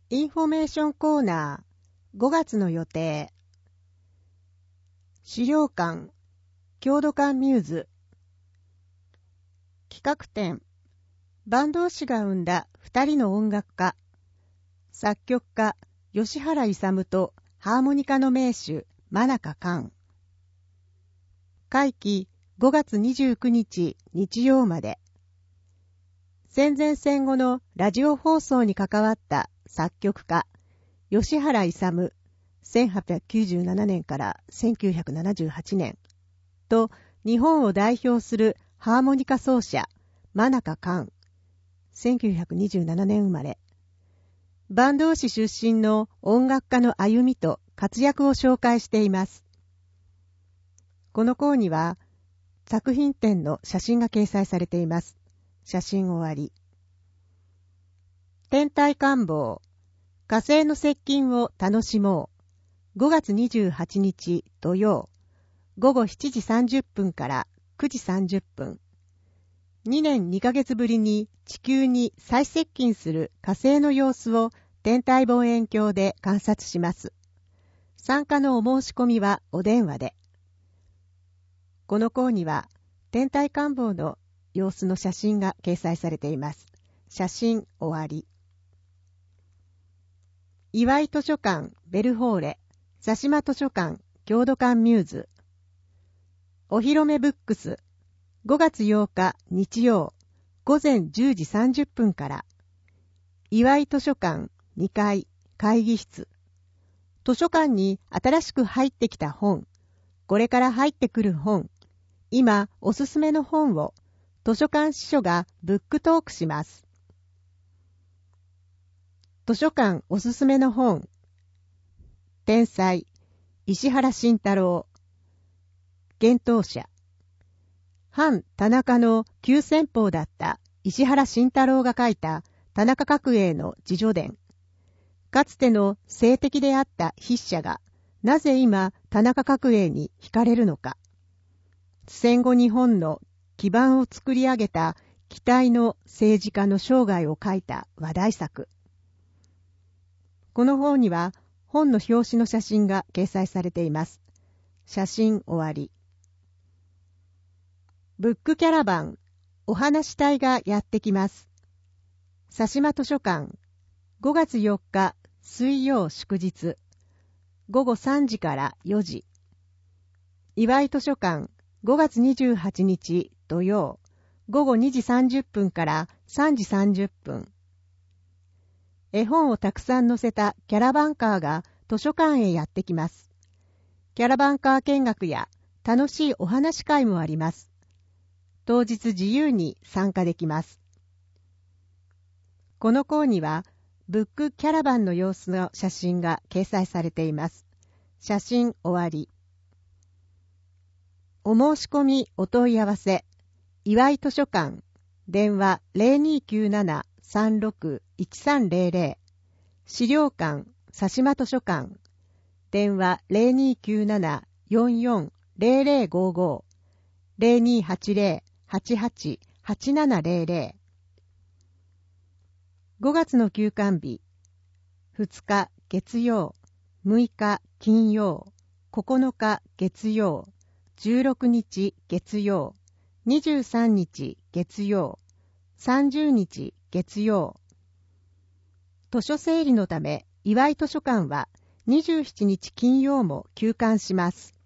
インフォメーションコーナー5月の予定。資料館郷土館ミューズ。企画展、坂東市が生んだ2人の音楽家、作曲家吉原勇とハーモニカの名手真中寛。会期5月29日日曜まで。戦前戦後のラジオ放送に関わった作曲家吉原勇1897年から1978年と日本を代表するハーモニカ奏者真中寛1927年生まれ。坂東市出身の音楽家の歩みと活躍を紹介しています。この項には作品展の写真が掲載されています。写真終わり。天体観望、火星の接近を楽しもう。5月28日土曜、午後7時30分から9時30分。2年2ヶ月ぶりに地球に再接近する火星の様子を天体望遠鏡で観察します。参加のお申し込みはお電話で。この項には天体観望の様子の写真が掲載されています。写真終わり。岩井図書館ベルホーレ、佐島図書館郷土館ミューズ。お披露目ブックス、5月8日日曜午前10時30分から。岩井図書館2階会議室。図書館に新しく入ってきた本、これから入ってくる本、今おすすめの本を図書館司書がブックトークします。図書館おすすめの本、天才石原慎太郎、幻冬舎。反田中の急先鋒だった石原慎太郎が書いた田中角栄の自叙伝。かつての政敵であった筆者がなぜ今田中角栄に惹かれるのか。戦後日本の基盤を作り上げた期待の政治家の生涯を書いた話題作。この本には本の表紙の写真が掲載されています。写真終わり。ブックキャラバン、お話し隊がやってきます。佐島図書館、5月4日水曜祝日、午後3時から4時。岩井図書館、5月28日土曜、午後2時30分から3時30分。絵本をたくさん載せたキャラバンカーが図書館へやってきます。キャラバンカー見学や楽しいお話会もあります。当日自由に参加できます。この項にはブックキャラバンの様子の写真が掲載されています。写真終わり。お申し込みお問い合わせ、岩井図書館、電話 0297-361300、資料館佐島図書館、電話 0297-440055、0280-88-8700。5月の休館日、2日月曜、6日金曜、9日月曜、16日月曜、23日月曜、30日月曜。図書整理のため、岩井図書館は27日金曜も休館します。